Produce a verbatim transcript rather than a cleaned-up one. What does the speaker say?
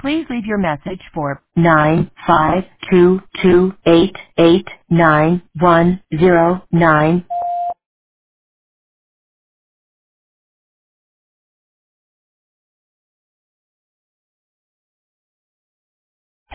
Please leave your message for nine five two two eight eight nine one zero nine.